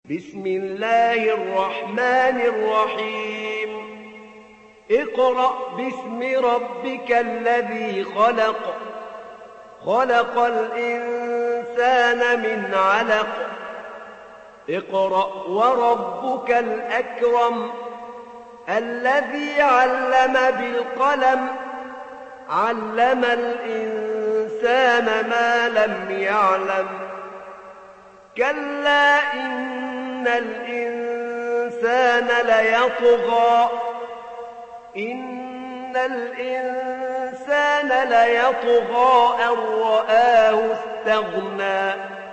بسم الله الرحمن الرحيم اقرأ باسم ربك الذي خلق خلق الإنسان من علق اقرأ وربك الأكرم الذي علم بالقلم علم الإنسان ما لم يعلم كلا إن الإنسان ليطغى أن رآه استغنى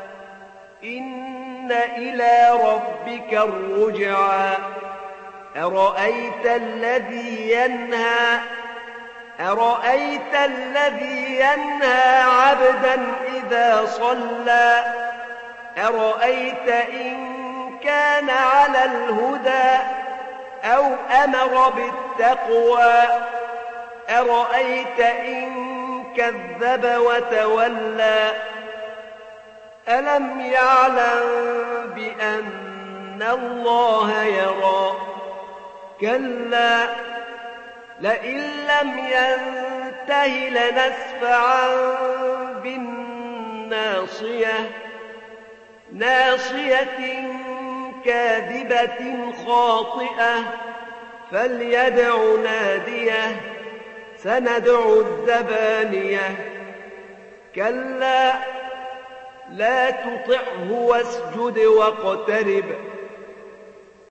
إن إلى ربك الرجعى أرأيت الذي ينهى عبدا إذا صلى أرأيت إن كان على الهدى أو أمر بالتقوى أرأيت إن كذب وتولى ألم يعلم بأن الله يرى كلا لئن لم ينته لنسفعا بالناصية ناصية كاذبة خاطئة فليدع ناديه سندع الزبانية كلا لا تطعه واسجد واقترب